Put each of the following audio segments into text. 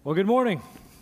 Well, good morning.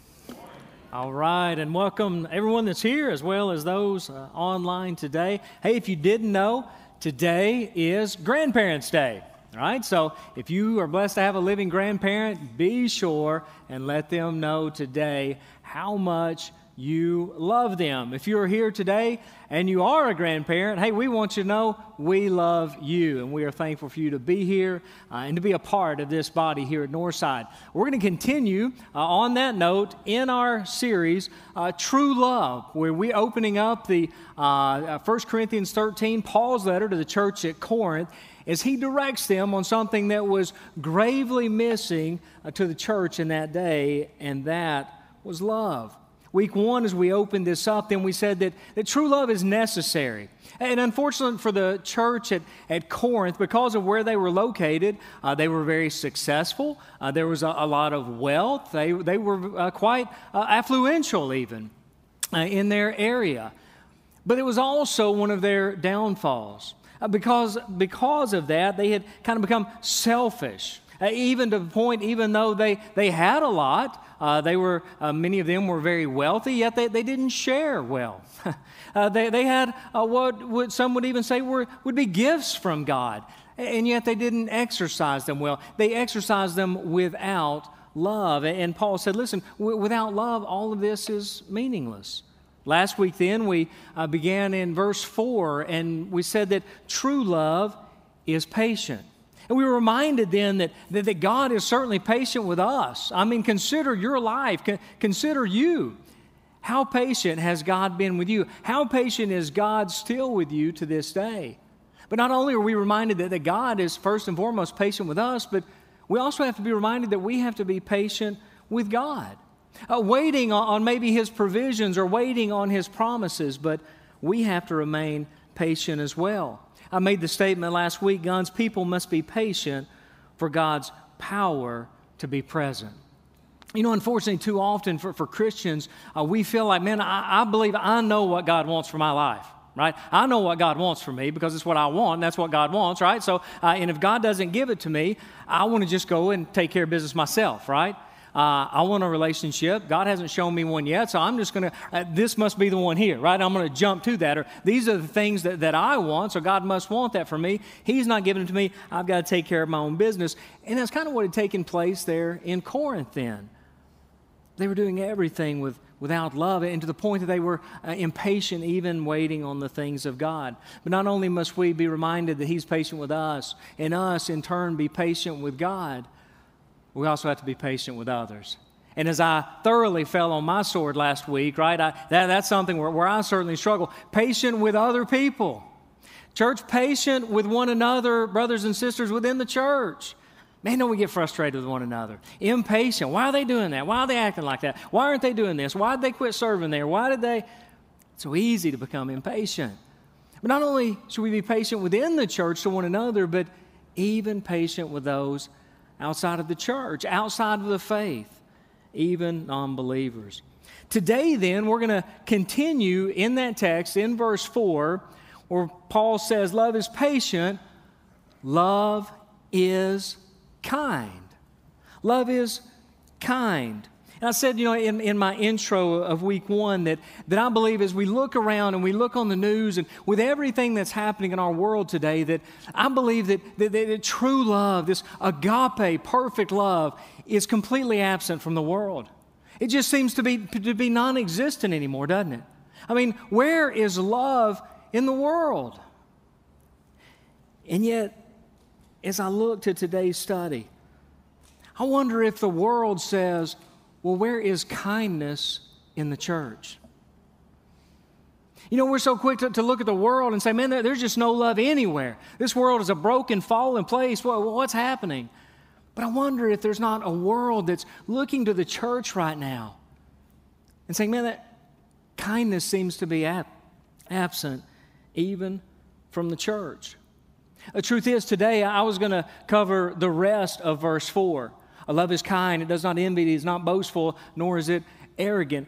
All right, and welcome everyone that's here as well as those online today. Hey, if you didn't know, today is Grandparents' Day. All right, so if you are blessed to have a living grandparent, be sure and let them know today how much you love them. If you're here today and you are a grandparent, hey, we want you to know we love you, and we are thankful for you to be here and to be a part of this body here at Northside. We're going to continue on that note in our series, True Love, where we're opening up the 1 Corinthians 13, Paul's letter to the church at Corinth, as he directs them on something that was gravely missing to the church in that day, and that was love. Week one, as we opened this up, then we said that true love is necessary. And unfortunately for the church at Corinth, because of where they were located, they were very successful. There was a lot of wealth. They were quite affluential even in their area. But it was also one of their downfalls. Because of that, they had kind of become selfish. Even to the point, even though they had a lot, many of them were very wealthy, yet they didn't share well. They had what some would even say would be gifts from God, and yet they didn't exercise them well. They exercised them without love. And Paul said, listen, without love, all of this is meaningless. Last week then, we began in verse 4, and we said that true love is patient. And we were reminded then that God is certainly patient with us. I mean, consider your life. Consider you. How patient has God been with you? How patient is God still with you to this day? But not only are we reminded that God is first and foremost patient with us, but we also have to be reminded that we have to be patient with God. Waiting on maybe His provisions or waiting on His promises, but we have to remain patient as well. I made the statement last week, God's people must be patient for God's power to be present. You know, unfortunately, too often for Christians, we feel like, man, I believe I know what God wants for my life, right? I know what God wants for me because it's what I want, and that's what God wants, right? So, and if God doesn't give it to me, I want to just go and take care of business myself, right? I want a relationship. God hasn't shown me one yet, so I'm just going to, this must be the one here, right? I'm going to jump to that. Or these are the things that I want, so God must want that for me. He's not giving it to me. I've got to take care of my own business. And that's kind of what had taken place there in Corinth then. They were doing everything without love, and to the point that they were impatient, even waiting on the things of God. But not only must we be reminded that He's patient with us, and us in turn be patient with God, we also have to be patient with others. And as I thoroughly fell on my sword last week, right, that's something where I certainly struggle. Patient with other people. Church, patient with one another, brothers and sisters within the church. Man, don't we get frustrated with one another. Impatient. Why are they doing that? Why are they acting like that? Why aren't they doing this? Why did they quit serving there? Why did they? It's so easy to become impatient. But not only should we be patient within the church to one another, but even patient with those outside of the church, outside of the faith, even non-believers. Today, then, we're going to continue in that text in verse 4, where Paul says, love is patient, love is kind. Love is kind. And I said, you know, in my intro of week one that I believe as we look around and we look on the news and with everything that's happening in our world today, that I believe that true love, this agape, perfect love, is completely absent from the world. It just seems to be non-existent anymore, doesn't it? I mean, where is love in the world? And yet, as I look to today's study, I wonder if the world says, well, where is kindness in the church? You know, we're so quick to look at the world and say, man, there's just no love anywhere. This world is a broken, fallen place. Well, what's happening? But I wonder if there's not a world that's looking to the church right now and saying, man, that kindness seems to be absent even from the church. The truth is, today I was going to cover the rest of verse 4. Love is kind, it does not envy, it is not boastful, nor is it arrogant.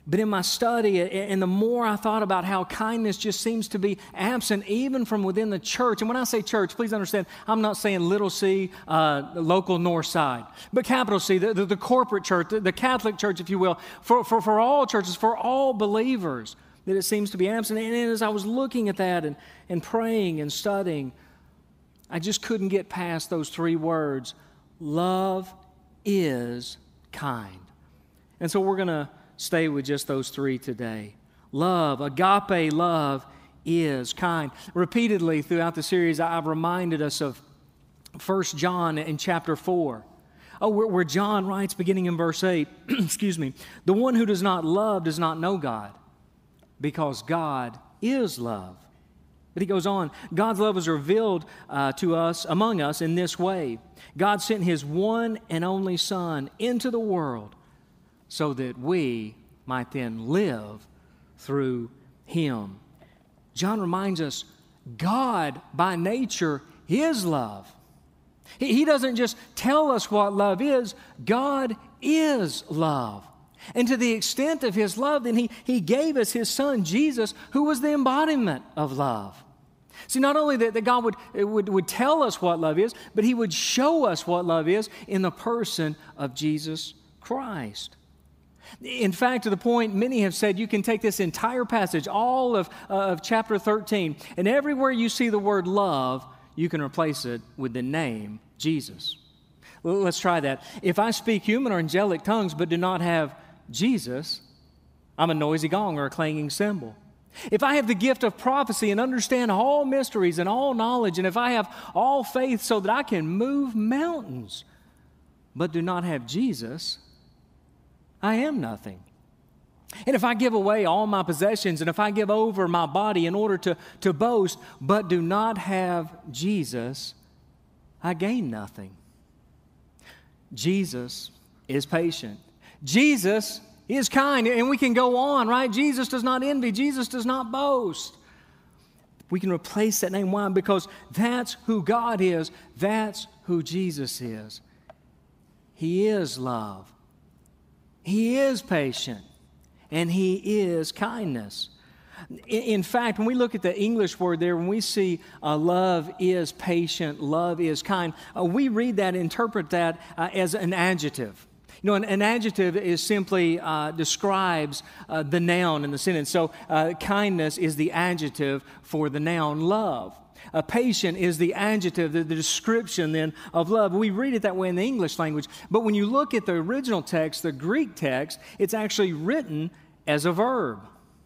But in my study, and the more I thought about how kindness just seems to be absent even from within the church, and when I say church, please understand, I'm not saying little c, local north side, but capital C, the corporate church, the Catholic church, if you will, for all churches, for all believers, that it seems to be absent. And as I was looking at that and praying and studying, I just couldn't get past those three words: love is kind. And so we're going to stay with just those three today. Love, agape love, is kind. Repeatedly throughout the series, I've reminded us of 1 John in chapter 4. Where John writes, beginning in verse 8, excuse me, the one who does not love does not know God, because God is love. But he goes on, God's love is revealed to us, among us, in this way. God sent His one and only Son into the world so that we might then live through Him. John reminds us, God by nature is love. He doesn't just tell us what love is, God is love. And to the extent of His love, then He gave us His Son, Jesus, who was the embodiment of love. See, not only that God would tell us what love is, but He would show us what love is in the person of Jesus Christ. In fact, to the point many have said you can take this entire passage, all of chapter 13, and everywhere you see the word love, you can replace it with the name Jesus. Let's try that. If I speak human or angelic tongues but do not have Jesus, I'm a noisy gong or a clanging cymbal. If I have the gift of prophecy and understand all mysteries and all knowledge, and if I have all faith so that I can move mountains, but do not have Jesus, I am nothing. And if I give away all my possessions, and if I give over my body in order to boast, but do not have Jesus, I gain nothing. Jesus is patient. Jesus is kind. And we can go on, right? Jesus does not envy. Jesus does not boast. We can replace that name. Why? Because that's who God is. That's who Jesus is. He is love. He is patient. And He is kindness. In fact, when we look at the English word there, when we see love is patient, love is kind, we read that, interpret that as an adjective. You know, an adjective is simply describes the noun in the sentence. So kindness is the adjective for the noun love. Patient is the adjective, the description then of love. We read it that way in the English language. But when you look at the original text, the Greek text, it's actually written as a verb.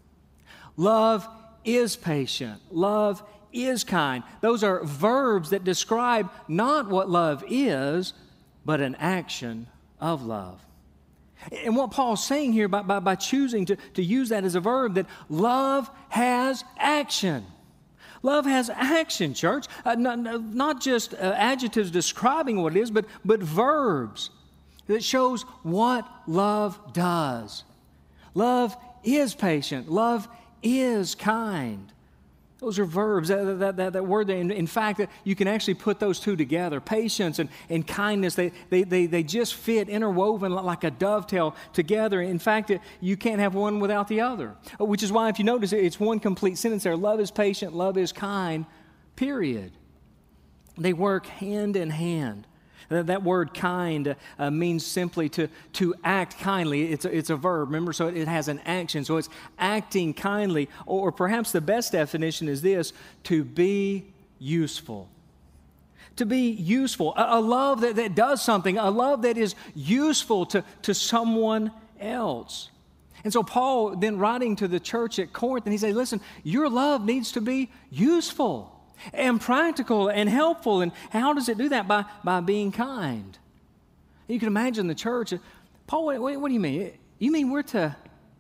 Love is patient. Love is kind. Those are verbs that describe not what love is, but an action of love. And what Paul's saying here by choosing to use that as a verb, that love has action. Love has action, church. Not just adjectives describing what it is, but verbs that shows what love does. Love is patient. Love is kind. Those are verbs. That word, in fact, you can actually put those two together. Patience and kindness, they just fit, interwoven like a dovetail together. In fact, you can't have one without the other. Which is why, if you notice, it's one complete sentence there. Love is patient, love is kind, period. They work hand in hand. That word kind means simply to act kindly. It's a verb, remember? So it has an action. So it's acting kindly. Or perhaps the best definition is this: to be useful. To be useful. A love that does something. A love that is useful to someone else. And so Paul, then writing to the church at Corinth, and he said, listen, your love needs to be useful and practical and helpful. And how does it do that? By being kind. You can imagine the church. Paul, what do you mean? You mean we're to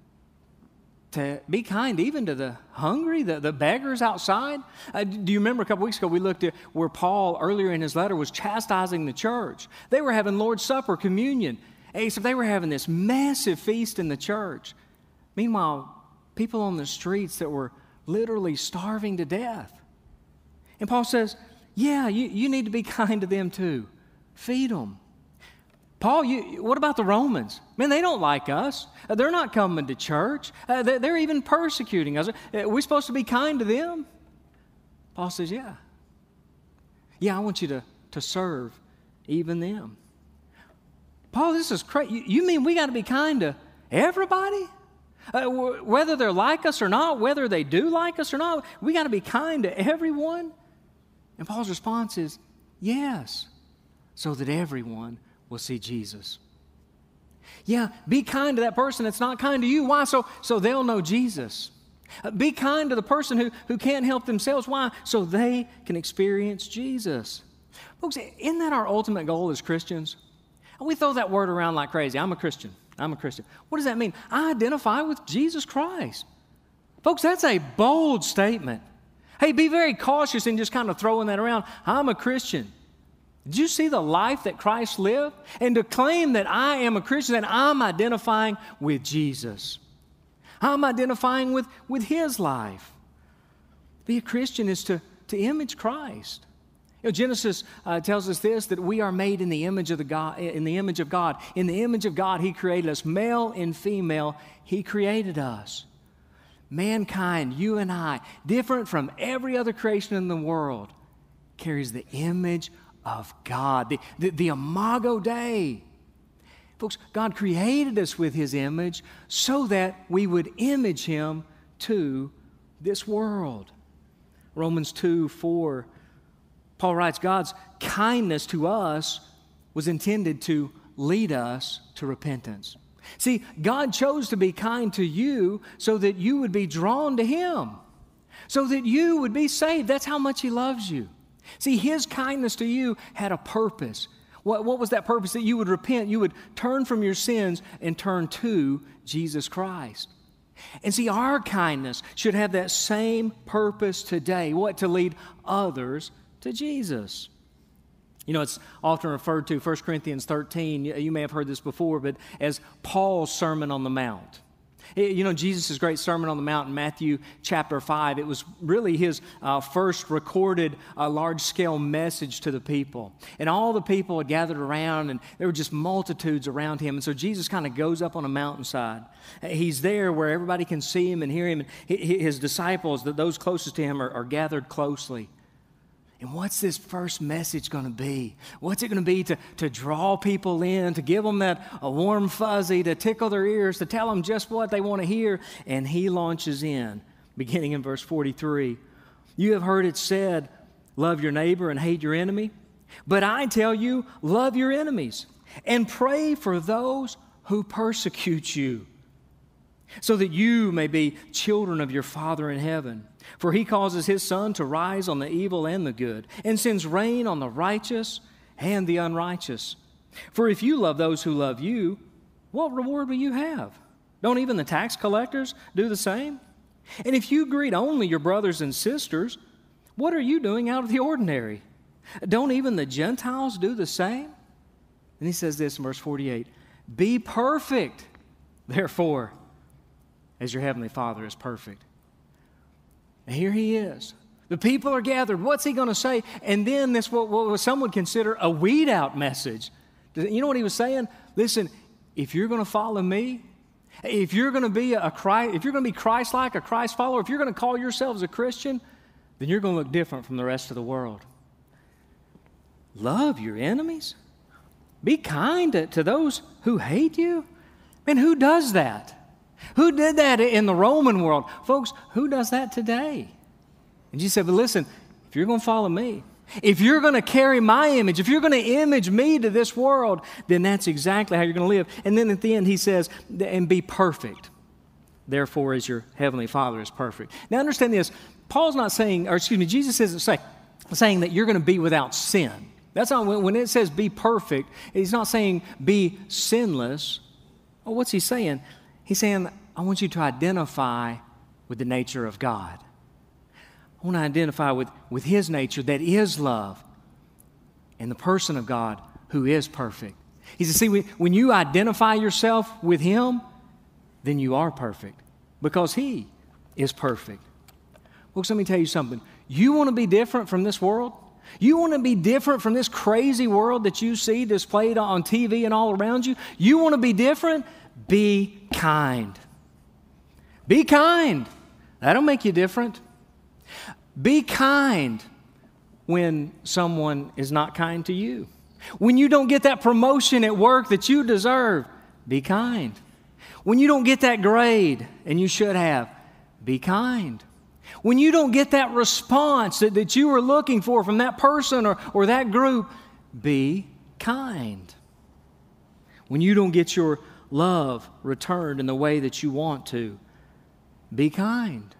be kind even to the hungry, the beggars outside? Do you remember a couple weeks ago we looked at where Paul, earlier in his letter, was chastising the church? They were having Lord's Supper, communion. Except they were having this massive feast in the church. Meanwhile, people on the streets that were literally starving to death. And Paul says, yeah, you need to be kind to them too. Feed them. Paul, what about the Romans? Man, they don't like us. They're not coming to church. They're even persecuting us. We're supposed to be kind to them. Paul says, yeah. Yeah, I want you to serve even them. Paul, this is crazy. You mean we got to be kind to everybody? Whether they're like us or not, whether they do like us or not, we got to be kind to everyone? And Paul's response is, yes, so that everyone will see Jesus. Yeah, be kind to that person that's not kind to you. Why? So they'll know Jesus. Be kind to the person who can't help themselves. Why? So they can experience Jesus. Folks, isn't that our ultimate goal as Christians? We throw that word around like crazy. I'm a Christian. I'm a Christian. What does that mean? I identify with Jesus Christ. Folks, that's a bold statement. Hey, be very cautious in just kind of throwing that around. I'm a Christian. Did you see the life that Christ lived? And to claim that I am a Christian, that I'm identifying with Jesus. I'm identifying with His life. To be a Christian is to image Christ. Genesis tells us this, that we are made in the image of God. In the image of God, He created us. Male and female, He created us. Mankind, you and I, different from every other creation in the world, carries the image of God, the Imago Dei. Folks, God created us with His image so that we would image Him to this world. Romans 2:4, Paul writes, God's kindness to us was intended to lead us to repentance. See, God chose to be kind to you so that you would be drawn to Him, so that you would be saved. That's how much He loves you. See, His kindness to you had a purpose. What was that purpose? That you would repent, you would turn from your sins and turn to Jesus Christ. And see, our kindness should have that same purpose today. What? To lead others to Jesus. You know, it's often referred to, 1 Corinthians 13, you may have heard this before, but as Paul's Sermon on the Mount. You know, Jesus' great Sermon on the Mount in Matthew chapter 5, it was really His first recorded large-scale message to the people. And all the people had gathered around, and there were just multitudes around Him. And so Jesus kind of goes up on a mountainside. He's there where everybody can see Him and hear Him. And His disciples, those closest to Him, are gathered closely. And what's this first message going to be? What's it going to be to draw people in, to give them a warm fuzzy, to tickle their ears, to tell them just what they want to hear? And He launches in, beginning in verse 43. You have heard it said, love your neighbor and hate your enemy. But I tell you, love your enemies and pray for those who persecute you, so that you may be children of your Father in heaven. For He causes His sun to rise on the evil and the good, and sends rain on the righteous and the unrighteous. For if you love those who love you, what reward will you have? Don't even the tax collectors do the same? And if you greet only your brothers and sisters, what are you doing out of the ordinary? Don't even the Gentiles do the same? And He says this in verse 48, be perfect, therefore, as your heavenly Father is perfect. And here He is. The people are gathered. What's He going to say? And then this, what some would consider a weed-out message. You know what He was saying? Listen, if you're going to follow me, if you're going to be if you're going to be Christ-like, a Christ follower, if you're going to call yourselves a Christian, then you're going to look different from the rest of the world. Love your enemies. Be kind to those who hate you. Man, who does that? Who did that in the Roman world? Folks, who does that today? And Jesus said, but listen, if you're going to follow me, if you're going to carry my image, if you're going to image me to this world, then that's exactly how you're going to live. And then at the end He says, and be perfect, therefore as your heavenly Father is perfect. Now understand this, Paul's not saying, Jesus isn't saying that you're going to be without sin. That's not, when it says be perfect, He's not saying be sinless. Well, what's He saying? He's saying, I want you to identify with the nature of God. I want to identify with His nature that is love and the person of God who is perfect. He says, see, when you identify yourself with Him, then you are perfect because He is perfect. Folks, let me tell you something. You want to be different from this world? You want to be different from this crazy world that you see displayed on TV and all around you? You want to be different? Be kind. Be kind. That'll make you different. Be kind when someone is not kind to you. When you don't get that promotion at work that you deserve, be kind. When you don't get that grade and you should have, be kind. When you don't get that response that you were looking for from that person or that group, be kind. When you don't get your love returned in the way that you want to, be kind.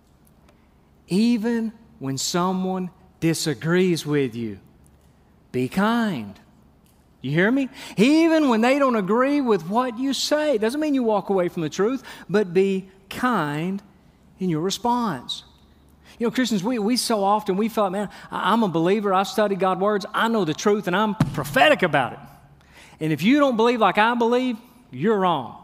Even when someone disagrees with you, be kind. You hear me? Even when they don't agree with what you say. It doesn't mean you walk away from the truth, but be kind in your response. You know, Christians, we so often, we felt, man, I'm a believer, I've studied God's words, I know the truth, and I'm prophetic about it. And if you don't believe like I believe, you're wrong.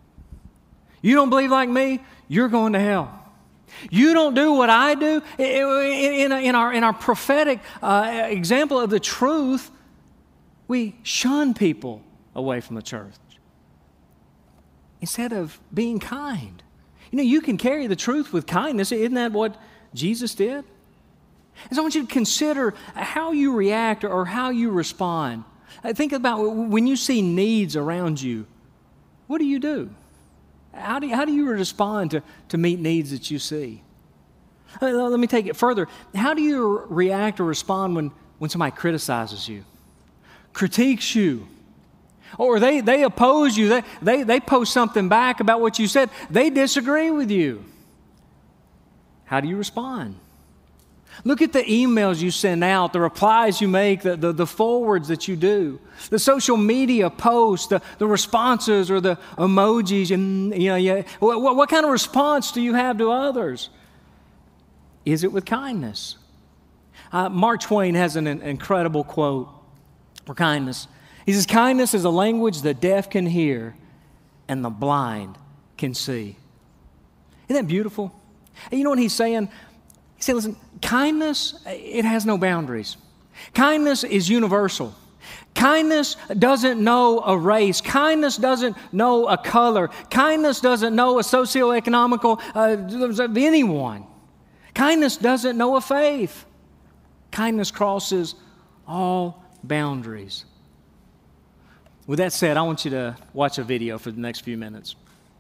You don't believe like me, you're going to hell. You don't do what I do. In our prophetic example of the truth, we shun people away from the church instead of being kind. You know, you can carry the truth with kindness. Isn't that what Jesus did? And so I want you to consider how you react or how you respond. Think about when you see needs around you, what do you do? How do you respond to meet needs that you see? Let me take it further. How do you react or respond when somebody criticizes you, critiques you, or they oppose you, they post something back about what you said, they disagree with you? How do you respond? Look at the emails you send out, the replies you make, the forwards that you do, the social media posts, the responses or the emojis. And what kind of response do you have to others? Is it with kindness? Mark Twain has an incredible quote for kindness. He says, kindness is a language the deaf can hear and the blind can see. Isn't that beautiful? And you know what he's saying? He said, listen, kindness, it has no boundaries. Kindness is universal. Kindness doesn't know a race. Kindness doesn't know a color. Kindness doesn't know a socioeconomical of anyone. Kindness doesn't know a faith. Kindness crosses all boundaries. With that said, I want you to watch a video for the next few minutes.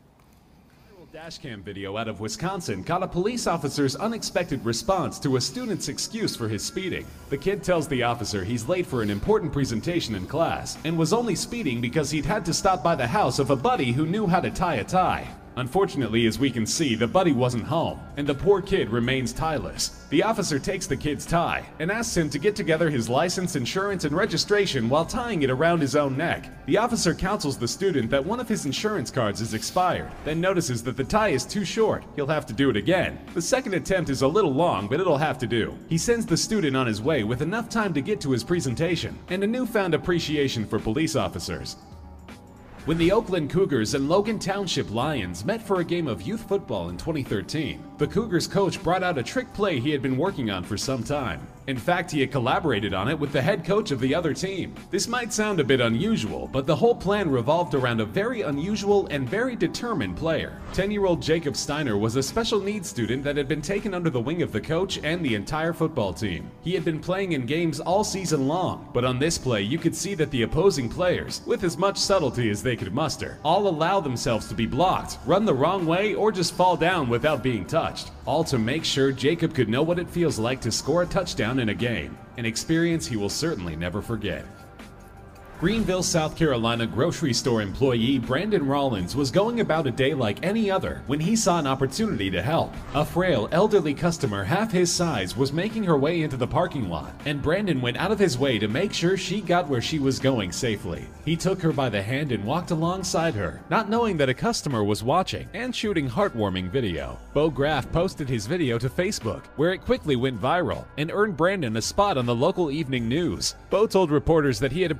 Dashcam video out of Wisconsin caught a police officer's unexpected response to a student's excuse for his speeding. The kid tells the officer he's late for an important presentation in class and was only speeding because he'd had to stop by the house of a buddy who knew how to tie a tie. Unfortunately, as we can see, the buddy wasn't home, and the poor kid remains tieless. The officer takes the kid's tie and asks him to get together his license, insurance, and registration while tying it around his own neck. The officer counsels the student that one of his insurance cards is expired, then notices that the tie is too short. He'll have to do it again. The second attempt is a little long, but it'll have to do. He sends the student on his way with enough time to get to his presentation and a newfound appreciation for police officers. When the Oakland Cougars and Logan Township Lions met for a game of youth football in 2013, the Cougars coach brought out a trick play he had been working on for some time. In fact, he had collaborated on it with the head coach of the other team. This might sound a bit unusual, but the whole plan revolved around a very unusual and very determined player. 10-year-old Jacob Steiner was a special needs student that had been taken under the wing of the coach and the entire football team. He had been playing in games all season long, but on this play you could see that the opposing players, with as much subtlety as they could muster, all allow themselves to be blocked, run the wrong way, or just fall down without being touched, all to make sure Jacob could know what it feels like to score a touchdown in a game, an experience he will certainly never forget. Greenville, South Carolina grocery store employee Brandon Rollins was going about a day like any other when he saw an opportunity to help. A frail, elderly customer half his size was making her way into the parking lot, and Brandon went out of his way to make sure she got where she was going safely. He took her by the hand and walked alongside her, not knowing that a customer was watching and shooting heartwarming video. Bo Graff posted his video to Facebook, where it quickly went viral and earned Brandon a spot on the local evening news. Bo told reporters that he had approached Brandon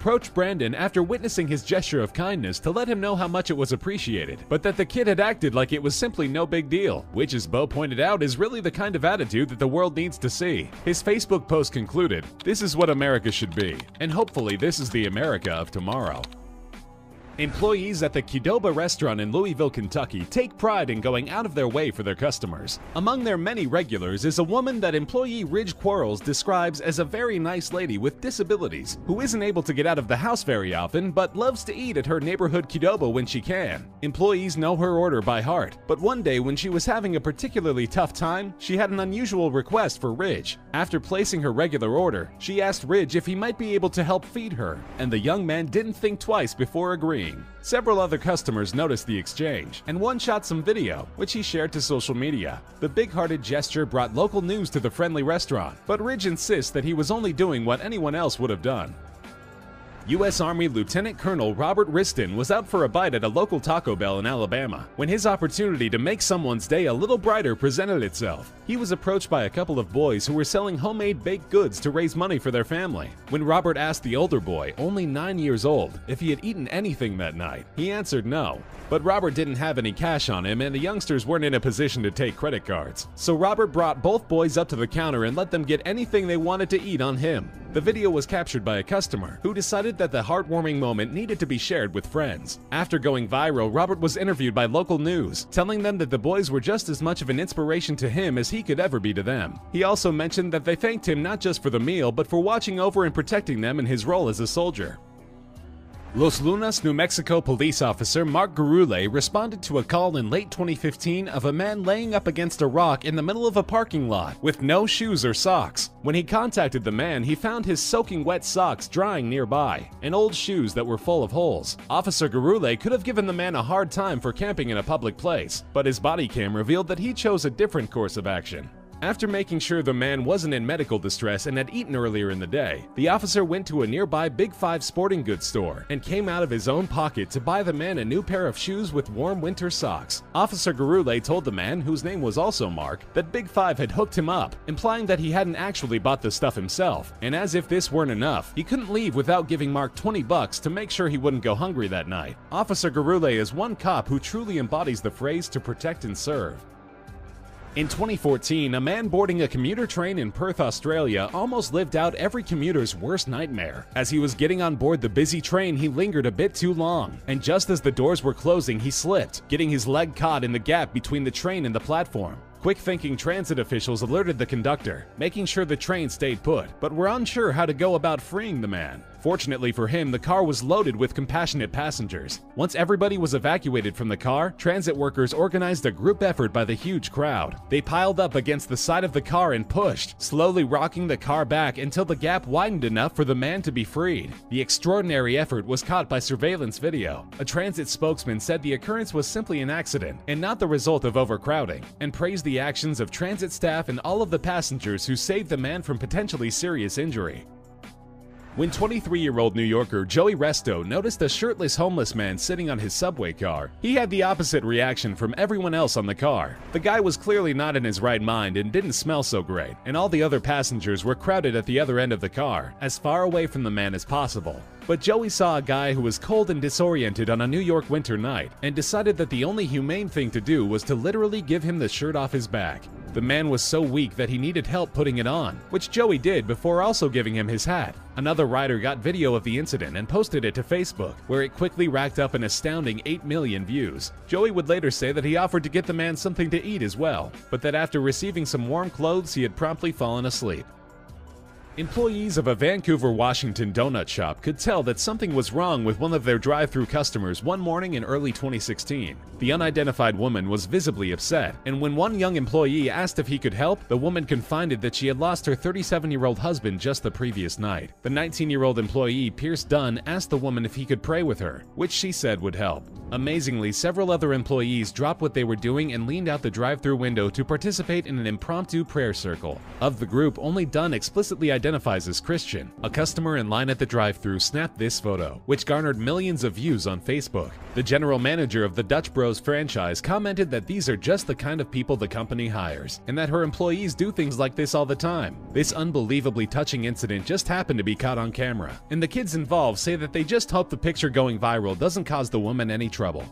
Brandon after witnessing his gesture of kindness to let him know how much it was appreciated, but that the kid had acted like it was simply no big deal, which, as Bo pointed out, is really the kind of attitude that the world needs to see. His Facebook post concluded, "This is what America should be, and hopefully this is the America of tomorrow." Employees at the Qdoba restaurant in Louisville, Kentucky take pride in going out of their way for their customers. Among their many regulars is a woman that employee Ridge Quarles describes as a very nice lady with disabilities who isn't able to get out of the house very often but loves to eat at her neighborhood Qdoba when she can. Employees know her order by heart, but one day when she was having a particularly tough time, she had an unusual request for Ridge. After placing her regular order, she asked Ridge if he might be able to help feed her, and the young man didn't think twice before agreeing. Several other customers noticed the exchange, and one shot some video, which he shared to social media. The big-hearted gesture brought local news to the friendly restaurant, but Ridge insists that he was only doing what anyone else would have done. U.S. Army Lieutenant Colonel Robert Riston was out for a bite at a local Taco Bell in Alabama when his opportunity to make someone's day a little brighter presented itself. He was approached by a couple of boys who were selling homemade baked goods to raise money for their family. When Robert asked the older boy, only 9 years old, if he had eaten anything that night, he answered no. But Robert didn't have any cash on him and the youngsters weren't in a position to take credit cards. So Robert brought both boys up to the counter and let them get anything they wanted to eat on him. The video was captured by a customer who decided that the heartwarming moment needed to be shared with friends. After going viral, Robert was interviewed by local news, telling them that the boys were just as much of an inspiration to him as he could ever be to them. He also mentioned that they thanked him not just for the meal, but for watching over and protecting them in his role as a soldier. Los Lunas, New Mexico police officer Mark Gurule responded to a call in late 2015 of a man laying up against a rock in the middle of a parking lot with no shoes or socks. When he contacted the man, he found his soaking wet socks drying nearby and old shoes that were full of holes. Officer Gurule could have given the man a hard time for camping in a public place, but his body cam revealed that he chose a different course of action. After making sure the man wasn't in medical distress and had eaten earlier in the day, the officer went to a nearby Big 5 sporting goods store and came out of his own pocket to buy the man a new pair of shoes with warm winter socks. Officer Gurule told the man, whose name was also Mark, that Big 5 had hooked him up, implying that he hadn't actually bought the stuff himself, and as if this weren't enough, he couldn't leave without giving Mark $20 to make sure he wouldn't go hungry that night. Officer Gurule is one cop who truly embodies the phrase "to protect and serve." In 2014, a man boarding a commuter train in Perth, Australia almost lived out every commuter's worst nightmare. As he was getting on board the busy train, he lingered a bit too long, and just as the doors were closing, he slipped, getting his leg caught in the gap between the train and the platform. Quick-thinking transit officials alerted the conductor, making sure the train stayed put, but were unsure how to go about freeing the man. Fortunately for him, the car was loaded with compassionate passengers. Once everybody was evacuated from the car, transit workers organized a group effort by the huge crowd. They piled up against the side of the car and pushed, slowly rocking the car back until the gap widened enough for the man to be freed. The extraordinary effort was caught by surveillance video. A transit spokesman said the occurrence was simply an accident and not the result of overcrowding, and praised the actions of transit staff and all of the passengers who saved the man from potentially serious injury. When 23-year-old New Yorker Joey Resto noticed a shirtless homeless man sitting on his subway car, he had the opposite reaction from everyone else on the car. The guy was clearly not in his right mind and didn't smell so great, and all the other passengers were crowded at the other end of the car, as far away from the man as possible. But Joey saw a guy who was cold and disoriented on a New York winter night and decided that the only humane thing to do was to literally give him the shirt off his back. The man was so weak that he needed help putting it on, which Joey did before also giving him his hat. Another rider got video of the incident and posted it to Facebook, where it quickly racked up an astounding 8 million views. Joey would later say that he offered to get the man something to eat as well, but that after receiving some warm clothes, he had promptly fallen asleep. Employees of a Vancouver, Washington donut shop could tell that something was wrong with one of their drive-thru customers one morning in early 2016. The unidentified woman was visibly upset, and when one young employee asked if he could help, the woman confided that she had lost her 37-year-old husband just the previous night. The 19-year-old employee, Pierce Dunn, asked the woman if he could pray with her, which she said would help. Amazingly, several other employees dropped what they were doing and leaned out the drive-thru window to participate in an impromptu prayer circle. Of the group, only Dunn explicitly identifies as Christian. A customer in line at the drive-thru snapped this photo, which garnered millions of views on Facebook. The general manager of the Dutch Bros franchise commented that these are just the kind of people the company hires, and that her employees do things like this all the time. This unbelievably touching incident just happened to be caught on camera, and the kids involved say that they just hope the picture going viral doesn't cause the woman any trouble.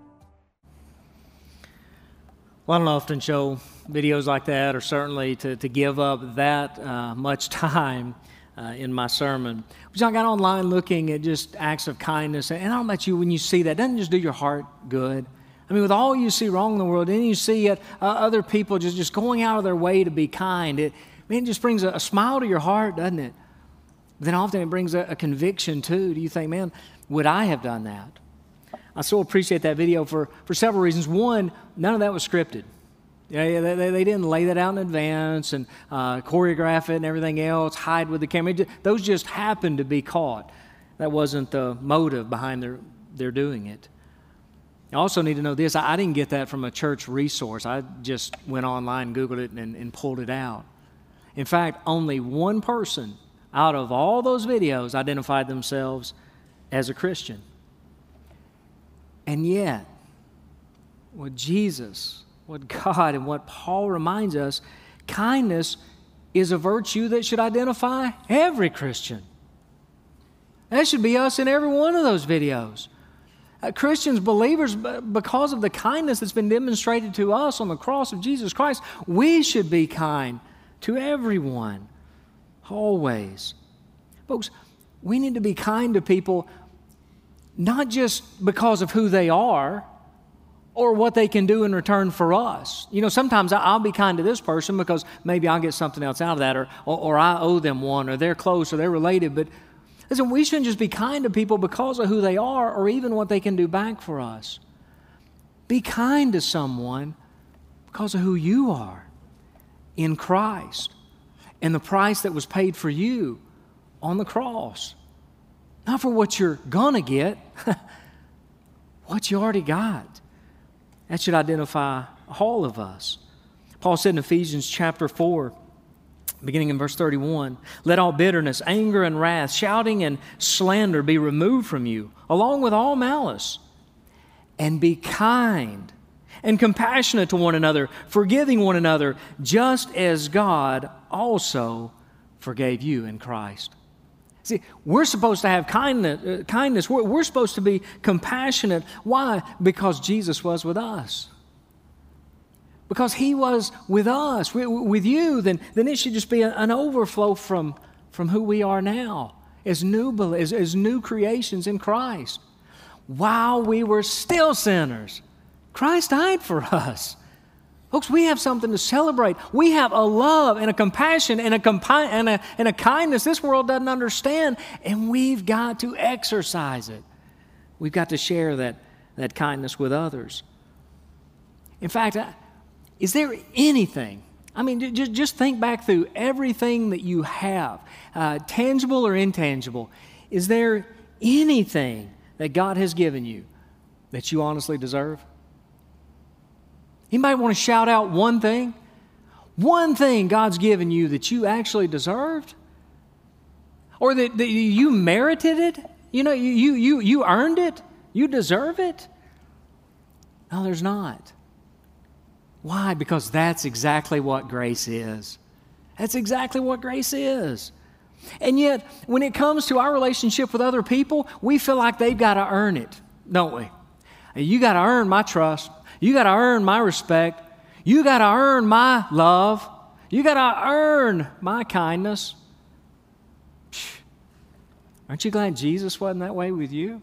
Well, I don't often show videos like that, or certainly to give up that much time in my sermon. But I got online looking at just acts of kindness, and I don't know about you, when you see that, doesn't it just do your heart good? I mean, with all you see wrong in the world, and you see other people just going out of their way to be kind, it just brings a smile to your heart, doesn't it? But then often it brings a conviction too. Do you think, man, would I have done that? I so appreciate that video for several reasons. One, none of that was scripted. They didn't lay that out in advance and choreograph it and everything else, hide with the camera. Those just happened to be caught. That wasn't the motive behind their doing it. I also need to know this. I didn't get that from a church resource. I just went online, Googled it, and pulled it out. In fact, only one person out of all those videos identified themselves as a Christian. And yet, what Jesus, what God, and what Paul reminds us, kindness is a virtue that should identify every Christian. That should be us in every one of those videos. Christians, believers, because of the kindness that's been demonstrated to us on the cross of Jesus Christ, we should be kind to everyone, always. Folks, we need to be kind to people not just because of who they are or what they can do in return for us. You know, sometimes I'll be kind to this person because maybe I'll get something else out of that, or I owe them one, or they're close, or they're related. But listen, we shouldn't just be kind to people because of who they are or even what they can do back for us. Be kind to someone because of who you are in Christ and the price that was paid for you on the cross. Not for what you're going to get, what you already got. That should identify all of us. Paul said in Ephesians chapter 4, beginning in verse 31, "Let all bitterness, anger, and wrath, shouting and slander be removed from you, along with all malice. And be kind and compassionate to one another, forgiving one another, just as God also forgave you in Christ." See, we're supposed to have kindness. We're supposed to be compassionate. Why? Because Jesus was with us. Because He was with us, with you, then it should just be an overflow from who we are now as new creations in Christ. While we were still sinners, Christ died for us. Folks, we have something to celebrate. We have a love and a compassion and a kindness this world doesn't understand, and we've got to exercise it. We've got to share that kindness with others. In fact, is there anything, just think back through everything that you have, tangible or intangible. Is there anything that God has given you that you honestly deserve? Anybody want to shout out one thing? One thing God's given you that you actually deserved? Or that you merited it? You know, you earned it? You deserve it? No, there's not. Why? Because that's exactly what grace is. That's exactly what grace is. And yet, when it comes to our relationship with other people, we feel like they've got to earn it, don't we? You got to earn my trust. You got to earn my respect. You got to earn my love. You got to earn my kindness. Aren't you glad Jesus wasn't that way with you?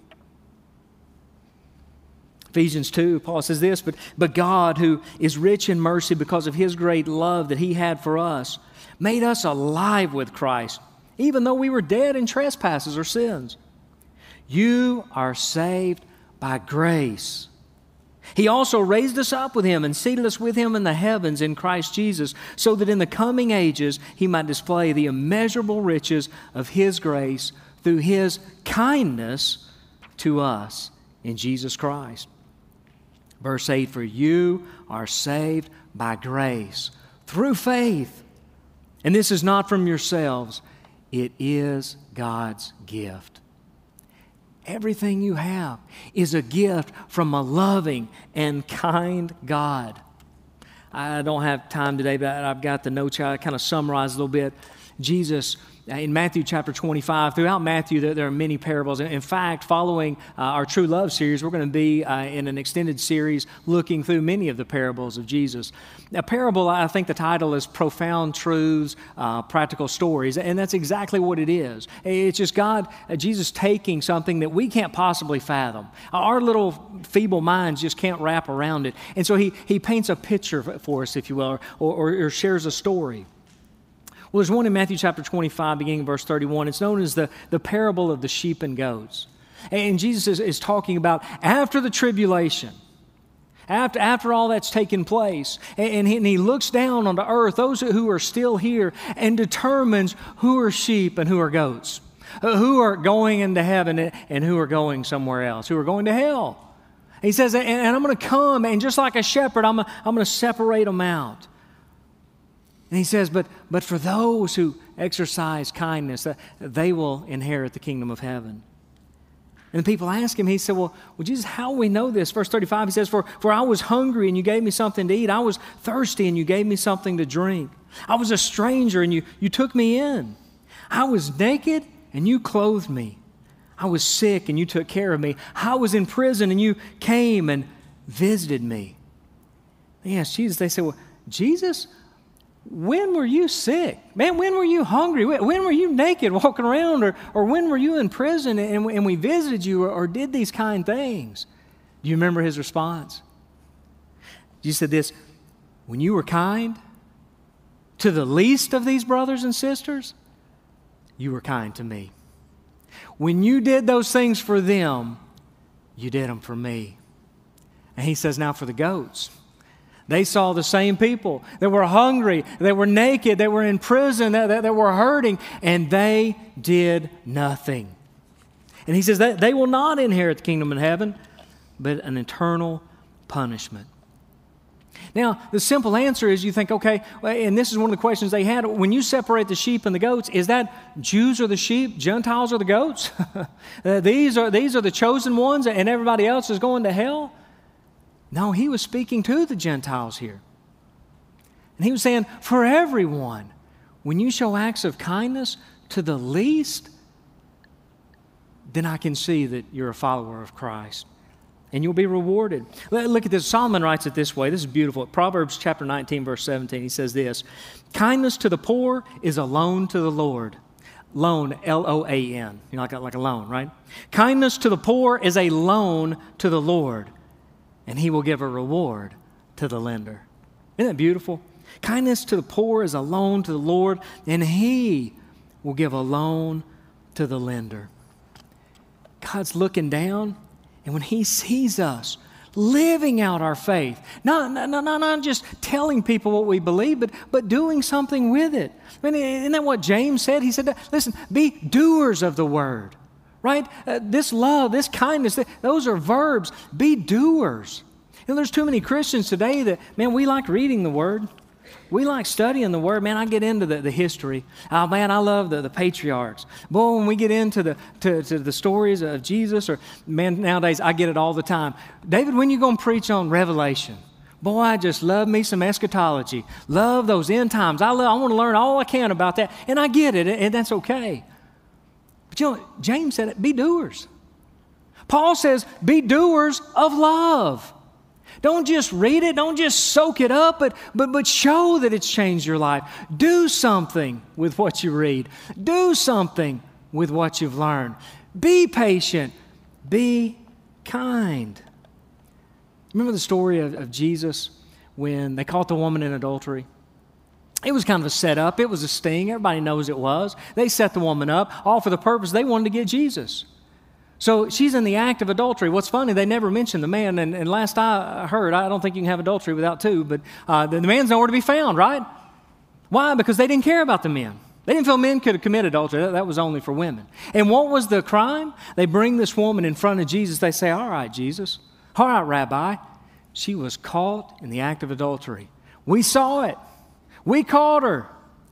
Ephesians 2, Paul says this, but God, who is rich in mercy because of His great love that He had for us, made us alive with Christ, even though we were dead in trespasses or sins. You are saved by grace. He also raised us up with Him and seated us with Him in the heavens in Christ Jesus, so that in the coming ages He might display the immeasurable riches of His grace through His kindness to us in Jesus Christ. Verse 8, for you are saved by grace through faith. And this is not from yourselves. it is God's gift. Everything you have is a gift from a loving and kind God. I don't have time today, but I've got the notes here. I kind of summarize a little bit. Jesus, in Matthew chapter 25, throughout Matthew, there are many parables. In fact, following our True Love series, we're going to be in an extended series looking through many of the parables of Jesus. A parable, I think the title is Profound Truths, Practical Stories, and that's exactly what it is. It's just Jesus taking something that we can't possibly fathom. Our little feeble minds just can't wrap around it. And so he paints a picture for us, if you will, or shares a story. Well, there's one in Matthew chapter 25, beginning in verse 31. It's known as the parable of the sheep and goats. And Jesus is talking about after the tribulation, after all that's taken place, and he looks down onto earth, those who are still here, and determines who are sheep and who are goats, who are going into heaven and who are going somewhere else, who are going to hell. He says, and I'm going to come, and just like a shepherd, I'm going to separate them out. And he says, but for those who exercise kindness, they will inherit the kingdom of heaven. And the people ask him, he said, well, Jesus, how will we know this? Verse 35, he says, for I was hungry and you gave me something to eat. I was thirsty and you gave me something to drink. I was a stranger and you took me in. I was naked and you clothed me. I was sick and you took care of me. I was in prison and you came and visited me. They asked Jesus, they said, well, Jesus, when were you sick? Man, when were you hungry? When were you naked walking around? Or when were you in prison and we visited you or did these kind things? Do you remember his response? Jesus said this, when you were kind to the least of these brothers and sisters, you were kind to me. When you did those things for them, you did them for me. And he says, now for the goats. They saw the same people that were hungry, that were naked, that were in prison, that were hurting, and they did nothing. And he says that they will not inherit the kingdom of heaven, but an eternal punishment. Now, the simple answer is you think, okay, and this is one of the questions they had. When you separate the sheep and the goats, is that Jews are the sheep, Gentiles are the goats? These are the chosen ones and everybody else is going to hell? No, he was speaking to the Gentiles here. And he was saying, for everyone, when you show acts of kindness to the least, then I can see that you're a follower of Christ. And you'll be rewarded. Look at this. Solomon writes it this way. This is beautiful. Proverbs chapter 19, verse 17, he says this, kindness to the poor is a loan to the Lord. Loan, L-O-A-N, like a loan, right? Kindness to the poor is a loan to the Lord, and he will give a reward to the lender. Isn't that beautiful? Kindness to the poor is a loan to the Lord, and he will give a loan to the lender. God's looking down, and when he sees us living out our faith, not just telling people what we believe, but doing something with it. I mean, isn't that what James said? He said, listen, be doers of the word. Right? This love, this kindness, those are verbs. Be doers. There's too many Christians today that, man, we like reading the Word. We like studying the Word. Man, I get into the history. Oh, man, I love the patriarchs. Boy, when we get into the stories of Jesus, or, man, nowadays I get it all the time. David, when you going to preach on Revelation? Boy, I just love me some eschatology. Love those end times. I want to learn all I can about that. And I get it, and that's okay. But you know, James said it, be doers. Paul says, be doers of love. Don't just read it, don't just soak it up, but show that it's changed your life. Do something with what you read. Do something with what you've learned. Be patient. Be kind. Remember the story of Jesus when they caught the woman in adultery? It was kind of a setup. It was a sting. Everybody knows it was. They set the woman up, all for the purpose they wanted to get Jesus. So she's in the act of adultery. What's funny, they never mentioned the man. And last I heard, I don't think you can have adultery without two, but the man's nowhere to be found, right? Why? Because they didn't care about the men. They didn't feel men could commit adultery. That was only for women. And what was the crime? They bring this woman in front of Jesus. They say, all right, Jesus. All right, Rabbi. She was caught in the act of adultery. We saw it. We caught her.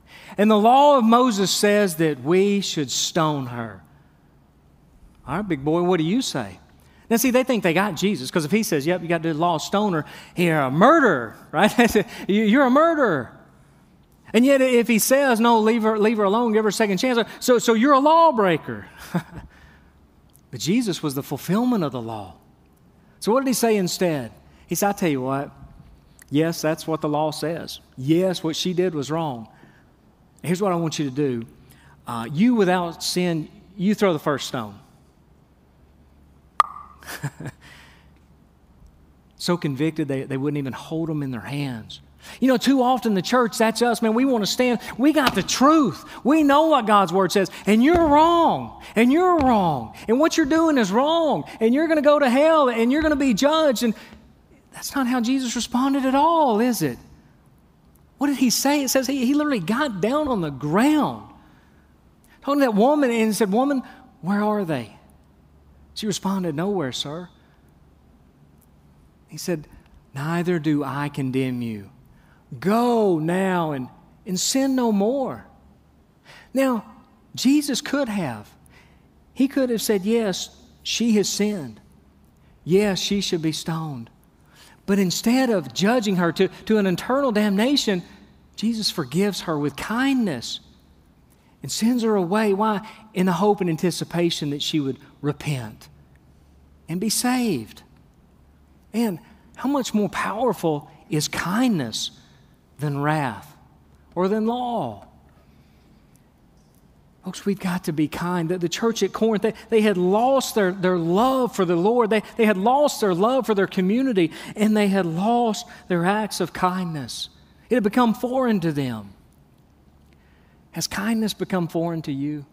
And the law of Moses says that we should stone her. All right, big boy, what do you say? Now, see, they think they got Jesus, because if he says, yep, you got to do the law, stone her, you're a murderer, right? You're a murderer. And yet, if he says, no, leave her alone, give her a second chance, so you're a lawbreaker. But Jesus was the fulfillment of the law. So what did he say instead? He said, I tell you what, yes, that's what the law says. Yes, what she did was wrong. Here's what I want you to do. You without sin, you throw the first stone. So convicted, they wouldn't even hold them in their hands. You know, too often the church, that's us, man. We want to stand. We got the truth. We know what God's Word says. And you're wrong. And you're wrong. And what you're doing is wrong. And you're going to go to hell. And you're going to be judged. And that's not how Jesus responded at all, is it? What did he say? It says he literally got down on the ground. Talking to that woman and said, woman, where are they? She responded, nowhere, sir. He said, neither do I condemn you. Go now and sin no more. Now, Jesus could have. He could have said, yes, she has sinned. Yes, she should be stoned. But instead of judging her to an eternal damnation, Jesus forgives her with kindness and sends her away. Why? In the hope and anticipation that she would repent and be saved. And how much more powerful is kindness than wrath or than law? Folks, we've got to be kind. The church at Corinth, they had lost their love for the Lord. They had lost their love for their community, and they had lost their acts of kindness. It had become foreign to them. Has kindness become foreign to you?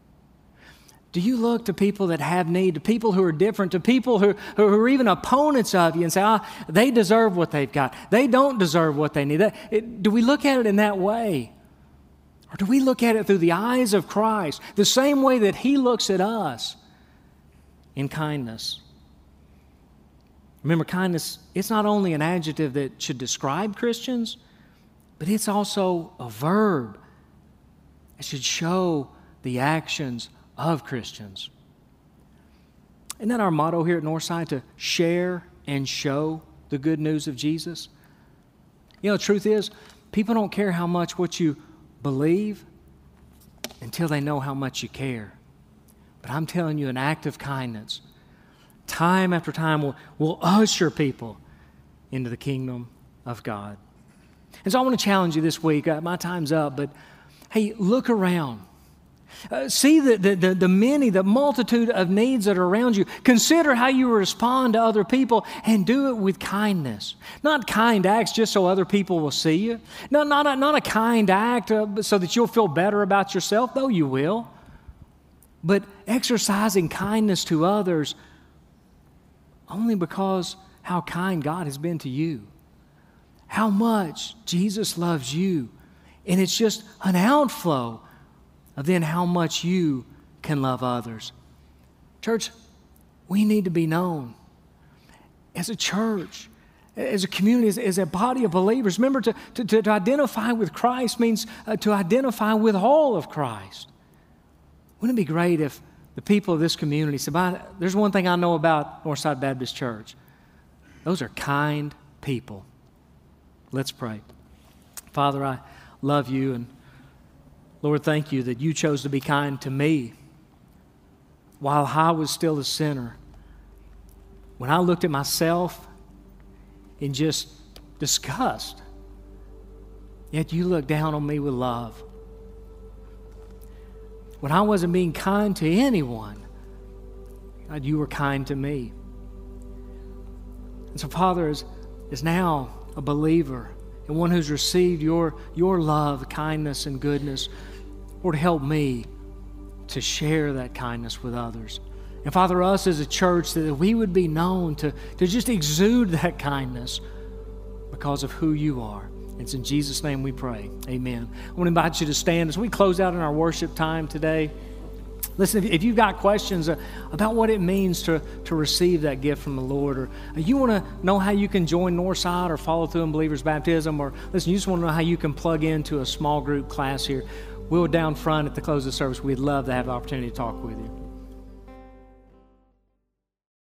Do you look to people that have need, to people who are different, to people who are even opponents of you and say, they deserve what they've got. They don't deserve what they need. Do we look at it in that way? Or do we look at it through the eyes of Christ, the same way that He looks at us, in kindness? Remember, kindness, it's not only an adjective that should describe Christians, but it's also a verb. It should show the actions of Christians. Isn't that our motto here at Northside, to share and show the good news of Jesus? You know, the truth is, people don't care how much what you believe until they know how much you care. But I'm telling you, an act of kindness, time after time, will usher people into the kingdom of God. And so I want to challenge you this week. My time's up, but hey, look around. See the multitude of needs that are around you. Consider how you respond to other people and do it with kindness. Not kind acts just so other people will see you. Not a kind act so that you'll feel better about yourself, though you will. But exercising kindness to others only because how kind God has been to you. How much Jesus loves you. And it's just an outflow of then how much you can love others. Church, we need to be known as a church, as a community, as a body of believers. Remember, to identify with Christ means to identify with all of Christ. Wouldn't it be great if the people of this community said, there's one thing I know about Northside Baptist Church. Those are kind people. Let's pray. Father, I love you, and Lord, thank you that you chose to be kind to me while I was still a sinner. When I looked at myself in just disgust, yet you looked down on me with love. When I wasn't being kind to anyone, God, you were kind to me. And so, Father, as now a believer and one who's received your love, kindness, and goodness, Lord, help me to share that kindness with others. And Father, us as a church, that we would be known to just exude that kindness because of who you are. It's in Jesus' name we pray. Amen. I want to invite you to stand as we close out in our worship time today. Listen, if you've got questions about what it means to receive that gift from the Lord, or you want to know how you can join Northside or follow through in Believer's Baptism, or listen, you just want to know how you can plug into a small group class here, we're down front at the close of the service. We'd love to have the opportunity to talk with you.